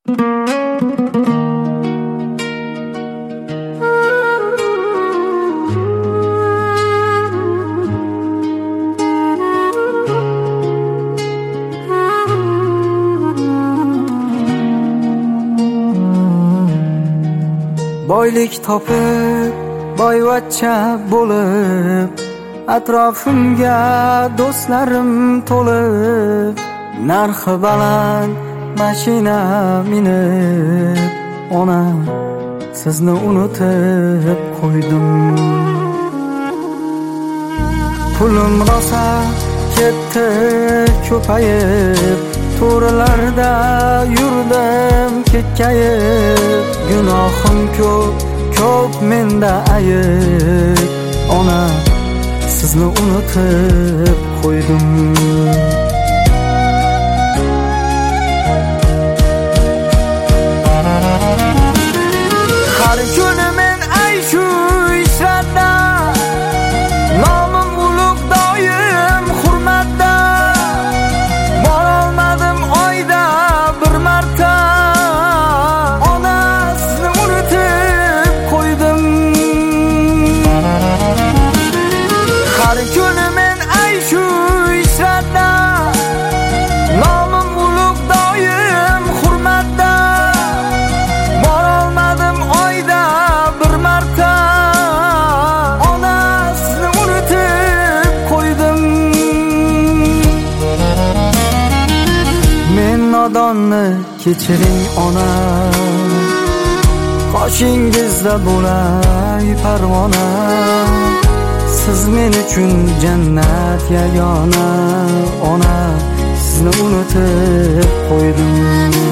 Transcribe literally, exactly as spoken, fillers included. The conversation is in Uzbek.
Boylik topib, boyvachcha bo'lib, atrofimga do'stlarim to'lib, narxi baland mashina minib, ona sizni unutib qo'ydim. Pulim rosa ketdi ko'payib, to'rlarda yurdim kekkayib, gunohim ko'p, ko'p menda ayib, ona sizni unutib qo'ydim. Har kuni men ay shu ishlarda, nomim ulug' doim hurmatda, borolmadim oyda bir marta, ona sizni unutib qo'ydim. Har kuni men ay shu ishlarda, nomim ulug' doim hurmatda, borolmadim oyda bir marta, ona sizni unutib qo'ydim. Men nodonni kechiring ona, qoshingizda bo'lay parvona, siz men uchun jannat yagona, ona sizni unutib qo'ydim.